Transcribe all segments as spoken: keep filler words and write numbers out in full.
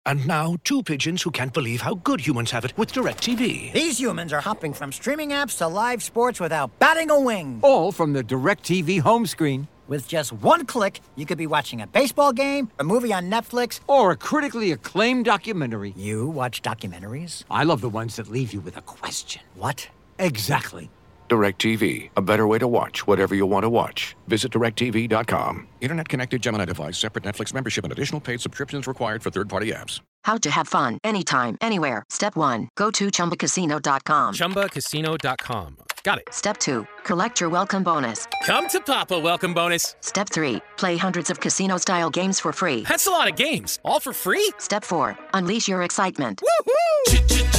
And now, two pigeons who can't believe how good humans have it with DirecTV. These humans are hopping from streaming apps to live sports without batting a wing. All from the DirecTV home screen. With just one click, you could be watching a baseball game, a movie on Netflix, or a critically acclaimed documentary. You watch documentaries? I love the ones that leave you with a question. What? Exactly. DirecTV, a better way to watch whatever you want to watch. Visit direct T V dot com. Internet-connected Gemini device, separate Netflix membership, and additional paid subscriptions required for third-party apps. How to have fun anytime, anywhere. Step one, go to Chumba Casino dot com. Chumba Casino dot com. Got it. Step two, collect your welcome bonus. Come to Papa welcome bonus. Step three, play hundreds of casino-style games for free. That's a lot of games. All for free? Step four, unleash your excitement. Woohoo!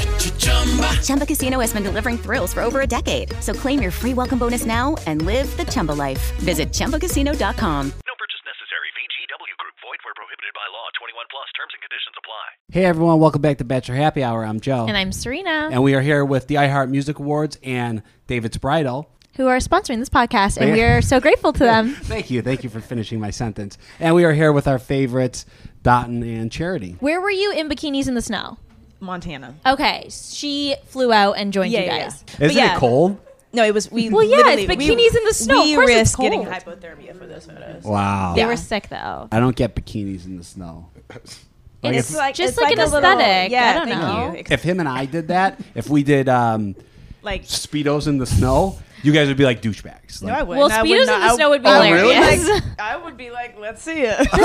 Chumba Casino has been delivering thrills for over a decade. So claim your free welcome bonus now and live the Chumba life. Visit Chumba Casino dot com. No purchase necessary. V G W Group. Void where prohibited by law. twenty-one plus. Terms and conditions apply. Hey everyone, welcome back to Bachelor Happy Hour. I'm Joe. And I'm Serena. And we are here with the iHeart Music Awards and David's Bridal, who are sponsoring this podcast, and we are so grateful to them. Thank you. Thank you for finishing my sentence. And we are here with our favorites, Dotun and Charity. Where were you in bikinis in the snow? Montana. Okay, she flew out and joined yeah, you guys. Yeah. Isn't yeah. it cold? No, it was. We well, yeah, it's bikinis we, in the snow. We of course risked it's cold. getting hypothermia for those photos. Wow. They yeah. were sick though. I don't get bikinis in the snow. Like it's, it's like just it's like, like an aesthetic. Little, yeah, I don't know. You. If him and I did that, if we did um, like Speedos in the snow, you guys would be like douchebags. Like, no, I wouldn't. Well, I Speedos would in not, the snow would be I, hilarious. Like, I would be like, let's see it. Come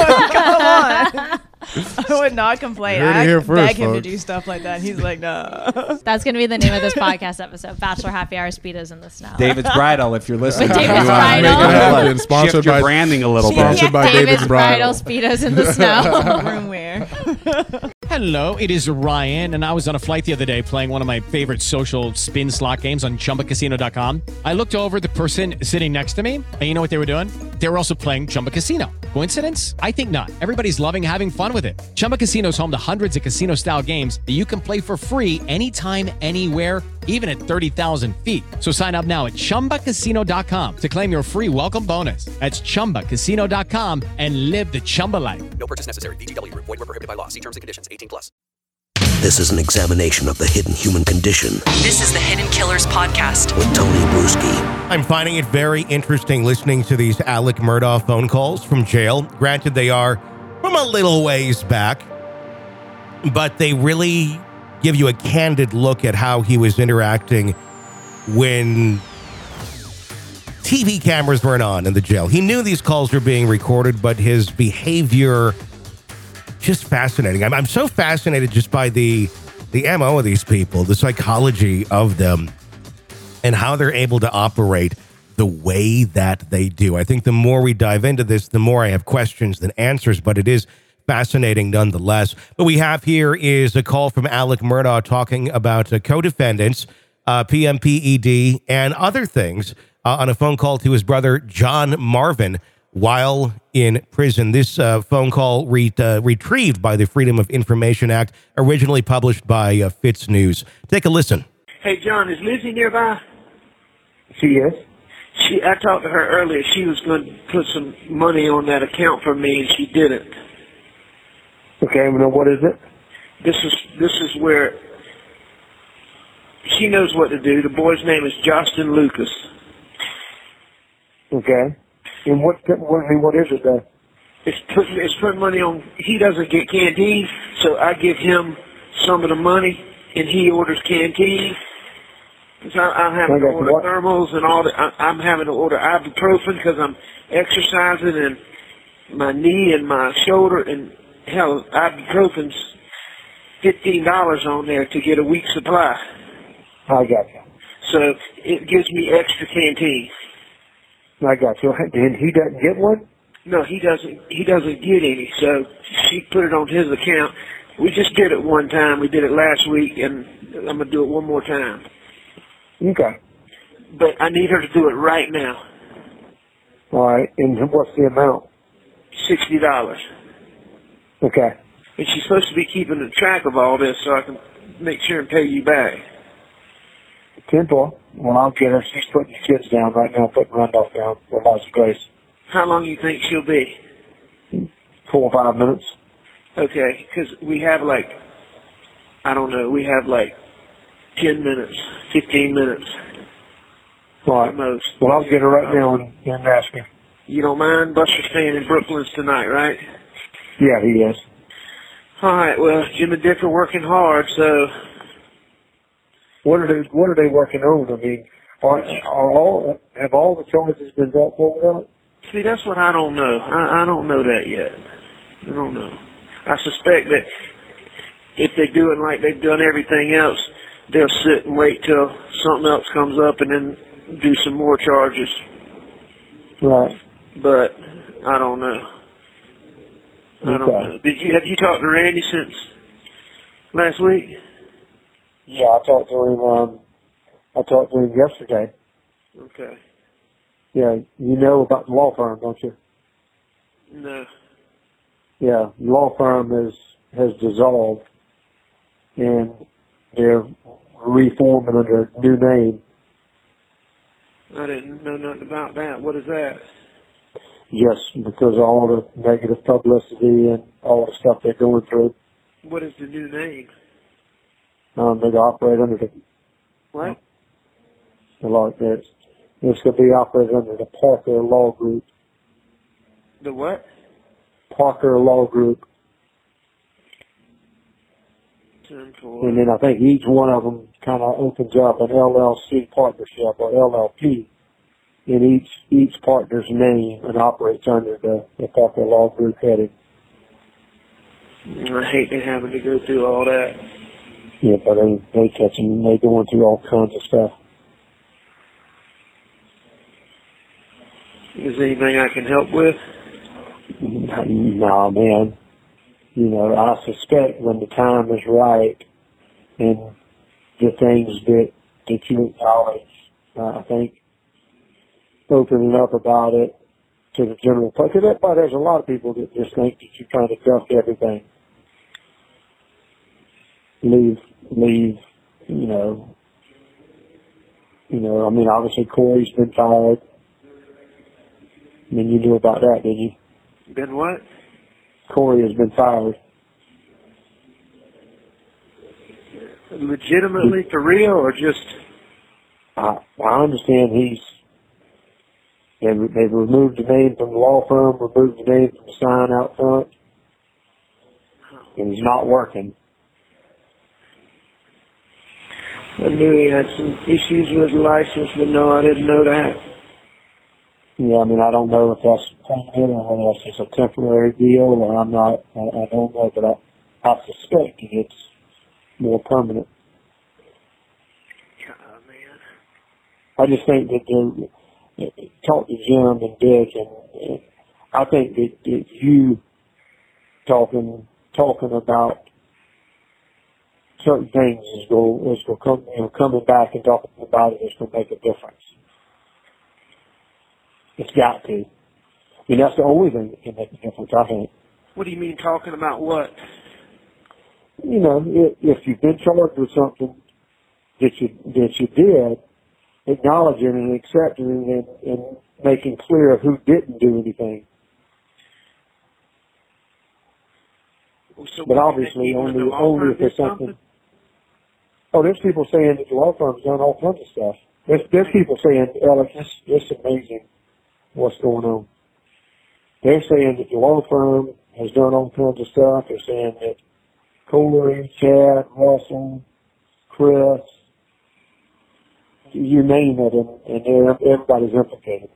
on. I would not complain. I beg first, him folks. to do stuff like that. He's like, no. That's going to be the name of this podcast episode, Bachelor Happy Hour Speedos in the Snow. David's Bridal, if you're listening. With David's Bridal. Been sponsored Shift by, your branding a little bit. Sponsored by David's, David's Bridal. Speedos in the Snow. Room wear. Hello, it is Ryan, and I was on a flight the other day playing one of my favorite social spin slot games on Chumba Casino dot com. I looked over at the person sitting next to me, and you know what they were doing? They were also playing Chumba Casino. Coincidence? I think not. Everybody's loving having fun with it. Chumba Casino is home to hundreds of casino-style games that you can play for free anytime, anywhere, even at thirty thousand feet. So sign up now at Chumba Casino dot com to claim your free welcome bonus. That's Chumba Casino dot com and live the Chumba life. No purchase necessary. V G W Group. Void where prohibited by law. See terms and conditions. eighteen plus. This is an examination of the hidden human condition. This is the Hidden Killers Podcast with Tony Bruschi. I'm finding it very interesting listening to these Alec Murdaugh phone calls from jail. Granted, they are from a little ways back, but they really give you a candid look at how he was interacting when T V cameras weren't on in the jail. He knew these calls were being recorded, but his behavior, just fascinating. I'm, I'm so fascinated just by the the M O of these people, the psychology of them, and how they're able to operate the way that they do. I think the more we dive into this, the more I have questions than answers, but it is fascinating nonetheless. What we have here is a call from Alec Murdaugh talking about uh, co-defendants, uh, P M P E D, and other things uh, on a phone call to his brother, John Marvin, while in prison. This uh, phone call re- uh, retrieved by the Freedom of Information Act, originally published by uh, Fitz News. Take a listen. Hey, John, is Lizzie nearby? She is. She, I talked to her earlier. She was going to put some money on that account for me, and she didn't. Okay, well, what is it? This is this is where she knows what to do. The boy's name is Justin Lucas. Okay. And what what, what is it then? It's putting it's putting money on. He doesn't get canteen, so I give him some of the money, and he orders canteen. So I'm having to order what? thermals and all that. I'm having to order ibuprofen because I'm exercising and my knee and my shoulder, and hell, ibuprofen's fifteen dollars on there to get a week's supply. I got you. So it gives me extra canteen. I got you. And he doesn't get one? No, he doesn't. He doesn't get any. So she put it on his account. We just did it one time. We did it last week, and I'm gonna do it one more time. Okay. But I need her to do it right now. All right. And what's the amount? Sixty dollars. Okay. And she's supposed to be keeping a track of all this, so I can make sure and pay you back. Simple. Well, I'll get her. She's putting the kids down right now, putting Randolph down for lots of grace. How long do you think she'll be? Four or five minutes. Okay, because we have like, I don't know, we have like ten minutes, fifteen minutes. Right. At most. Well, I'll get her right now and, and ask her. You don't mind? Buster's staying in Brooklyn's tonight, right? Yeah, he is. All right, well, Jim and Dick are working hard, so... What are they, what are they working on? I mean, are, are all, have all the charges been brought forward? See, that's what I don't know. I, I don't know that yet. I don't know. I suspect that if they do it like they've done everything else, they'll sit and wait till something else comes up and then do some more charges. Right. But I don't know. I don't okay. know. Did you have you talked to Randy since last week? Yeah, I talked to him. Um, I talked to him yesterday. Okay. Yeah, you know about the law firm, don't you? No. Yeah, the law firm is has dissolved, and they're reforming under a new name. I didn't know nothing about that. What is that? Yes, because of all the negative publicity and all the stuff they're going through. What is the new name? Um, they operate under the what? The law. It's, it's going to be operated under the Parker Law Group. The what? Parker Law Group. ten four. And then I think each one of them kind of opens up an L L C partnership or L L P in each each partner's name and operates under the, the Parker Law Group heading. I hate they having to go through all that. Yeah, but they they catch them. They going through all kinds of stuff. Is there anything I can help with? Nah, man. You know, I suspect when the time is right and the things that, that you acknowledge, uh, I think opening up about it to the general public, because there's a lot of people that just think that you're trying to duck everything. Leave, leave, you know, you know, I mean, obviously Corey's been fired. I mean, you knew about that, didn't you? Been what? Corey has been fired. Legitimately, for real, or just? I, I understand he's, they've, they've removed the name from the law firm, removed the name from the sign out front, and he's not working. I knew he had some issues with his license, but no, I didn't know that. Yeah, I mean, I don't know if that's permanent or whether that's just a temporary deal, or I'm not, I, I don't know, but I, I suspect that it's more permanent. God, man. I just think that the, talk to Jim and Dick, and, and I think that, that you talking, talking about certain things is going, is going to come, you know, coming back and talking about it is going to make a difference. It's got to. I mean, that's the only thing that can make a difference, I think. What do you mean talking about what? You know, if, if you've been charged with something that you that you did, acknowledging and accepting and, and making clear who didn't do anything. So but obviously, only only if there's something. something. Oh, there's people saying that the law firm's done all kinds of stuff. There's, there's people saying, Alex, this it's amazing what's going on. They're saying that the law firm has done all kinds of stuff. They're saying that Corey, Chad, Russell, Chris, you name it, and, and everybody's implicated.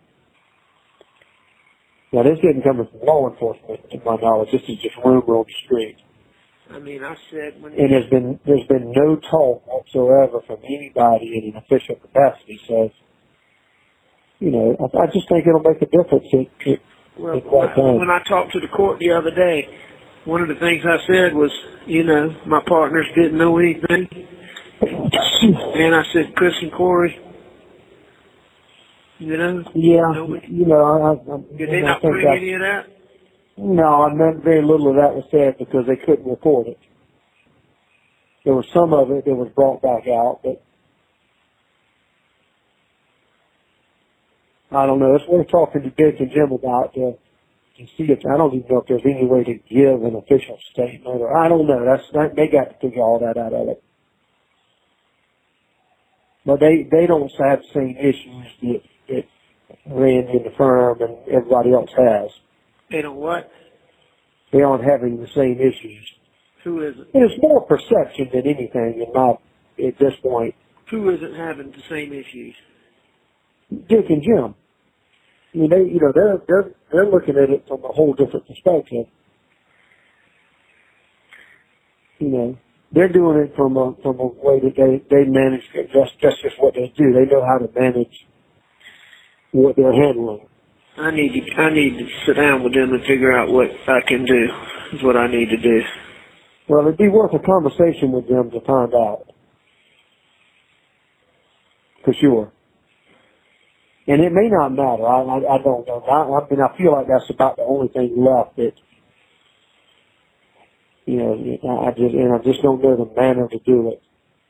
Now, this isn't coming from law enforcement, to my knowledge. This is just rumor on the street. I mean, I said when... And there's been, there's been no talk whatsoever from anybody in an official capacity. So, you know, I, I just think it'll make a difference. It, it, well, when, when I talked to the court the other day, one of the things I said was, you know, my partners didn't know anything. And I said, Chris and Corey, you know? Yeah, you know, I, I, Did they not bring any of that? No, I meant very little of that was said because they couldn't report it. There was some of it that was brought back out, but I don't know. It's worth talking to Dick and Jim about to, to can see it. I don't even know if there's any way to give an official statement, or I don't know. That's that, they got to figure all that out of it. But they they don't have the same issues that, that Randy and the firm and everybody else has. They don't what? They aren't having the same issues. Who is it? It's more perception than anything in my, at this point. Who isn't having the same issues? Dick and Jim. I mean, they, you know, they're they're they're looking at it from a whole different perspective. You know, they're doing it from a from a way that they they manage. That's that's just what they do. They know how to manage what they're handling. I need to I need to sit down with them and figure out what I can do. Is what I need to do. Well, it'd be worth a conversation with them to find out, for sure. And it may not matter. I I, I don't know. I, I mean, I feel like that's about the only thing left that, you know, I just and I just don't know the manner to do it.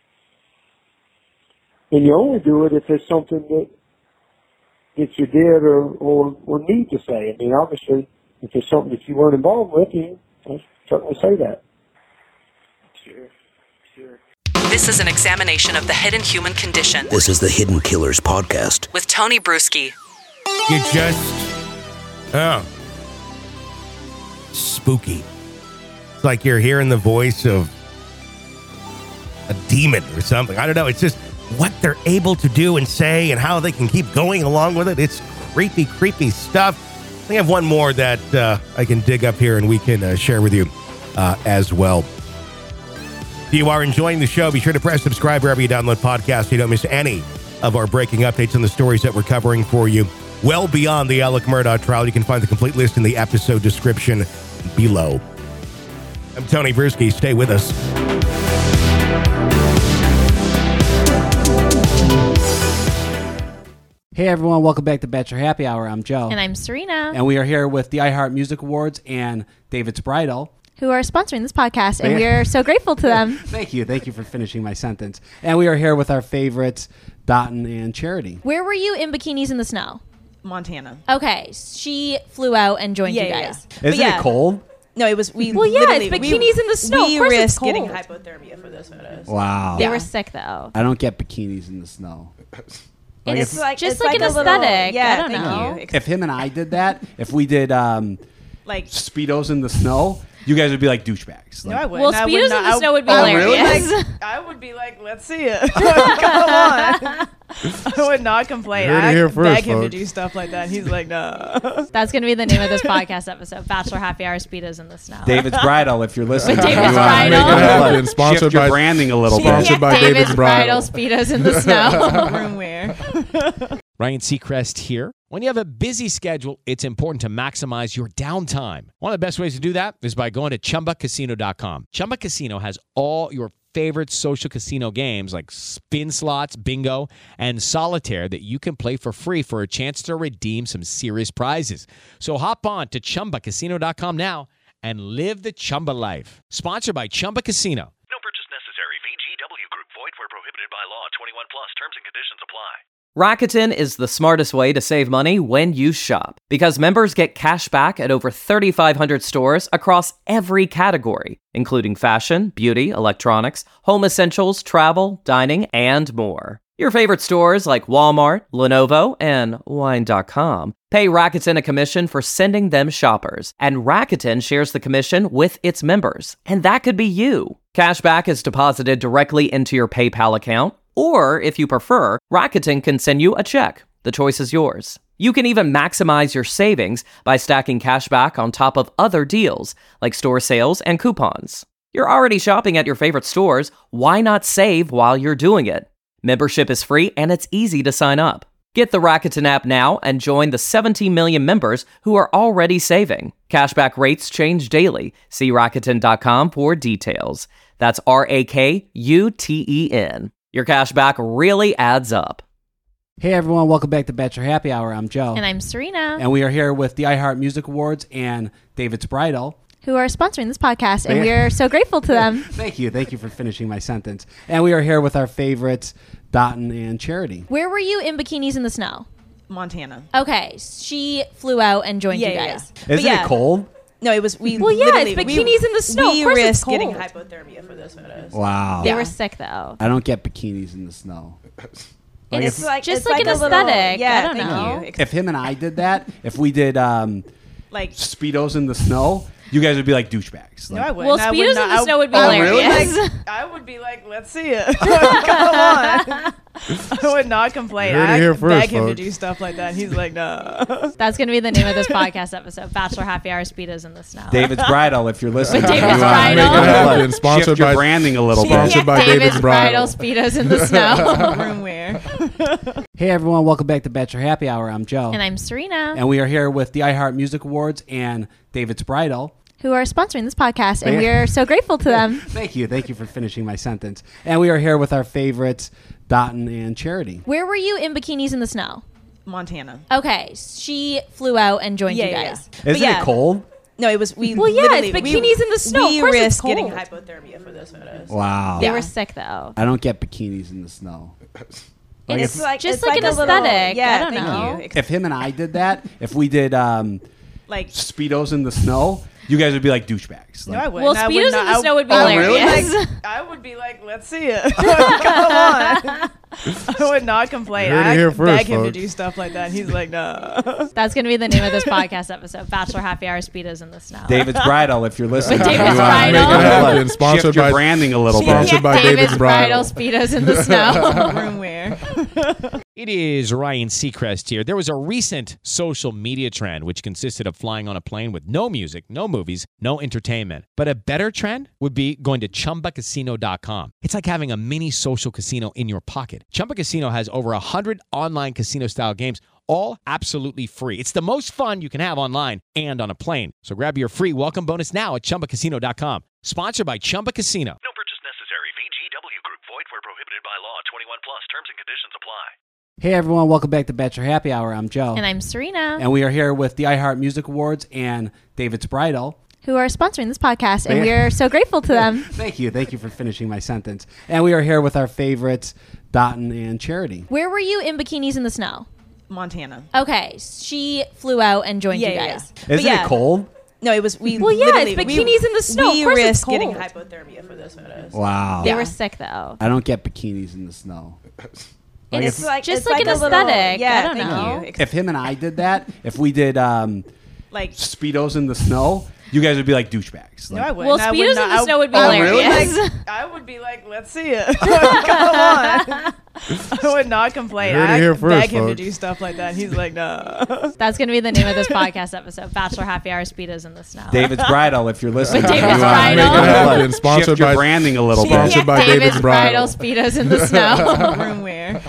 And you only do it if it's something that that you did or or, or need to say. I mean, obviously, if it's something that you weren't involved with, you I certainly say that. Sure, sure. This is an examination of the hidden human condition. This is the Hidden Killers Podcast. With Tony Bruschi. You just... Oh. Spooky. It's like you're hearing the voice of a demon or something. I don't know. It's just what they're able to do and say and how they can keep going along with it. It's creepy, creepy stuff. I think I have one more that uh, I can dig up here and we can uh, share with you uh, as well. If you are enjoying the show, be sure to press subscribe wherever you download podcasts so you don't miss any of our breaking updates and the stories that we're covering for you. Well beyond the Alec Murdaugh trial, you can find the complete list in the episode description below. I'm Tony Bruschi. Stay with us. Hey everyone, welcome back to Bachelor Happy Hour. I'm Joe. And I'm Serena. And we are here with the iHeart Music Awards and David's Bridal, who are sponsoring this podcast, and we are so grateful to them. Thank you. Thank you for finishing my sentence. And we are here with our favorites, Dotun and Charity. Where were you in bikinis in the snow? Montana. Okay, she flew out and joined yeah, you guys. Yeah. Isn't yeah. it cold? No, it was, we Well, yeah, literally... it's bikinis we, in the snow. We of course risked it's cold. getting hypothermia for those photos. Wow. They yeah. were sick, though. I don't get bikinis in the snow. Like it's if, like just it's like, like an a little, aesthetic. yeah, I don't thank know. you. if him and I did that, if we did um, like Speedos in the snow, you guys would be like douchebags. Like, no, I wouldn't. Well, I Speedos would in not, the snow would be I, hilarious. I would, like, I would be like, let's see it. Come on. I would not complain. I first, beg him folks. to do stuff like that. And he's like, no. That's going to be the name of this podcast episode, Bachelor Happy Hour Speedos in the Snow. David's Bridal, if you're listening. David's you, uh, Bridal. Make it happen. Sponsored shift your by, branding a little bit. Sponsored by David's, David's Bridal. Speedos in the Snow. Room wear. Ryan Seacrest here. When you have a busy schedule, it's important to maximize your downtime. One of the best ways to do that is by going to Chumba Casino dot com. Chumba Casino has all your favorite social casino games like spin slots, bingo, and solitaire that you can play for free for a chance to redeem some serious prizes. So hop on to Chumba Casino dot com now and live the Chumba life. Sponsored by Chumba Casino. No purchase necessary. V G W Group. Void where prohibited by law. twenty-one plus. Terms and conditions apply. Rakuten is the smartest way to save money when you shop, because members get cash back at over thirty-five hundred stores across every category, including fashion, beauty, electronics, home essentials, travel, dining, and more. Your favorite stores like Walmart, Lenovo, and Wine dot com pay Rakuten a commission for sending them shoppers, and Rakuten shares the commission with its members, and that could be you. Cashback is deposited directly into your PayPal account, or, if you prefer, Rakuten can send you a check. The choice is yours. You can even maximize your savings by stacking cashback on top of other deals, like store sales and coupons. You're already shopping at your favorite stores. Why not save while you're doing it? Membership is free and it's easy to sign up. Get the Rakuten app now and join the seventeen million members who are already saving. Cashback rates change daily. See Rakuten dot com for details. That's R A K U T E N. Your cash back really adds up. Hey everyone, welcome back to Bachelor Happy Hour. I'm Joe. And I'm Serena. And we are here with the iHeart Music Awards and David's Bridal, who are sponsoring this podcast, and we are so grateful to them. Thank you. Thank you for finishing my sentence. And we are here with our favorites, Dotun and Charity. Where were you in bikinis in the snow? Montana. Okay, she flew out and joined Yeah, you yeah, guys. yeah. Isn't yeah. it cold? No, it was we. Well, yeah, literally- it's we- bikinis in the snow. We Of course it's risked getting cold. hypothermia for those photos. Wow. They Yeah. were sick though. I don't get bikinis in the snow. Like It's if, like just it's like, like an a little- aesthetic. yeah, I don't thank know. you. if him and I did that, if we did um, Like Speedos in the snow, you guys would be like douchebags. no, Like, I wouldn't. Well, I would Speedos in not- the I- snow would be Oh, really? hilarious. Like, I would be like, let's see it. Come on. I would not complain. You heard it I here beg first, him to folks. do stuff like that. He's like, no. That's going to be the name of this podcast episode: Bachelor Happy Hour Speedos in the snow. David's Bridal, if you're listening. With you, David's uh, Bridal. make it happen. Been sponsored Shift your by- branding a little Sponsored bit. by David's, David's Bridal Bridal. Speedos in the snow. Room wear. Hey everyone, welcome back to Bachelor Happy Hour. I'm Joe. And I'm Serena, And we are here with the iHeart Music Awards and David's Bridal. who are sponsoring this podcast, and Yeah. we are so grateful to them. Thank you. Thank you for finishing my sentence. And we are here with our favorites, Dotton and Charity. Where were you in bikinis in the snow? Montana. Okay, she flew out and joined Yeah, you yeah, guys. yeah. Isn't yeah. it cold? No, it was we. Well, yeah, literally- it's we- bikinis in the snow. We Of course it's risked getting cold. hypothermia for those photos. Wow. They Yeah. were sick though. I don't get bikinis in the snow. Like It's if, like just it's like, like an a little- aesthetic. yeah, I don't thank know. you. if him and I did that, if we did um, Like Speedos in the snow, you guys would be like douchebags. no, Like, I wouldn't. Well, I would Speedos in not- the I- snow would be Oh, really? hilarious. Like, I would be like, let's see it. Come on. I would not complain. You heard it I here beg first, him to folks. do stuff like that. He's like, no. That's going to be the name of this podcast episode: Bachelor Happy Hour Speedos in the snow. David's Bridal, if you're listening. With David's you, uh, Bridal. make it happen. Been sponsored Shift your by- branding a little Sponsored bit. by David's Bridal. Speedos in the snow. Room wear. It is Ryan Seacrest here. There was a recent social media trend which consisted of flying on a plane with no music, no movies, no entertainment. But a better trend would be going to Chumba Casino dot com. It's like having a mini social casino in your pocket. Chumba Casino has over one hundred online casino-style games, all absolutely free. It's the most fun you can have online and on a plane. So grab your free welcome bonus now at Chumba Casino dot com. Sponsored by Chumba Casino. No purchase necessary. V G W Group. Void where prohibited by law. twenty-one plus. Terms and conditions apply. Hey everyone, welcome back to Bachelor Happy Hour. I'm Joe. And I'm Serena, And we are here with the iHeart Music Awards and David's Bridal. who are sponsoring this podcast, and Yeah. we are so grateful to them. Thank you. Thank you for finishing my sentence. And we are here with our favorites, Dotton and Charity. Where were you in bikinis in the snow? Montana. Okay, she flew out and joined Yeah, you yeah, guys. yeah. Isn't yeah. it cold? No, it was we. Well, yeah, literally- it's we- bikinis in the snow. We Of course it's risked getting cold. hypothermia for those photos. Wow. They Yeah. were sick though. I don't get bikinis in the snow. Like It's if, like just it's like, like an a little- aesthetic. yeah, I don't thank know. you. if him and I did that, if we did um, Like Speedos in the snow, you guys would be like douchebags. no, Like, I wouldn't. Well, I would Speedos in not- the I- snow would be Oh, really? hilarious. Like, I would be like, let's see it. Come on. I would not complain. You heard it I here beg first, him to folks. do stuff like that. He's like, no. That's going to be the name of this podcast episode: Bachelor Happy Hour Speedos in the snow. David's Bridal, if you're listening. With David's you, uh, Bridal. make it happen. Been sponsored Shift your by- branding a little Sponsored bit. by David's Bridal. Speedos in the snow. Room wear.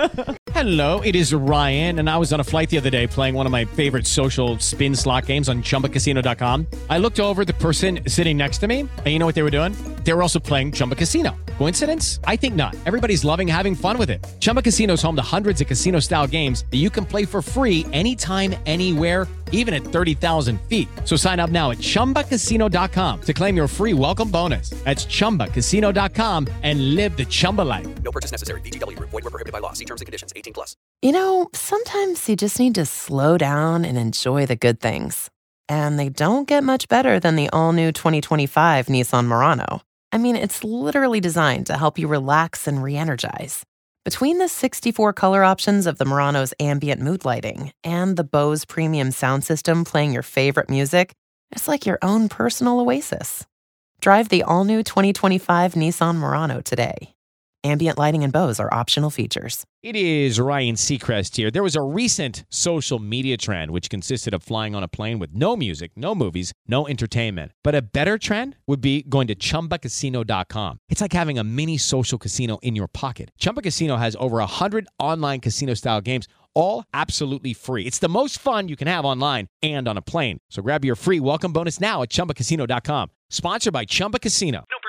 Hello, it is Ryan, and I was on a flight the other day playing one of my favorite social spin slot games on Chumba Casino dot com. I looked over at the person sitting next to me, and you know what they were doing? They were also playing Chumba Casino. Coincidence? I think not. Everybody's loving having fun with it. Chumba Casino is home to hundreds of casino-style games that you can play for free anytime, anywhere, even at thirty thousand feet. So sign up now at Chumba Casino dot com to claim your free welcome bonus. That's Chumba Casino dot com and live the Chumba life. No purchase necessary. V G W Group. Void where prohibited by law. See terms and conditions. eighteen plus. You know, sometimes you just need to slow down and enjoy the good things. And they don't get much better than the all-new twenty twenty-five Nissan Murano. I mean, it's literally designed to help you relax and re-energize. Between the sixty-four color options of the Murano's ambient mood lighting and the Bose premium sound system playing your favorite music, it's like your own personal oasis. Drive the all-new twenty twenty-five Nissan Murano today. Ambient lighting and Bose are optional features. It is Ryan Seacrest here. There was a recent social media trend which consisted of flying on a plane with no music, no movies, no entertainment. But a better trend would be going to Chumba Casino dot com. It's like having a mini social casino in your pocket. Chumba Casino has over one hundred online casino-style games, all absolutely free. It's the most fun you can have online and on a plane. So grab your free welcome bonus now at Chumba Casino dot com. Sponsored by Chumba Casino. No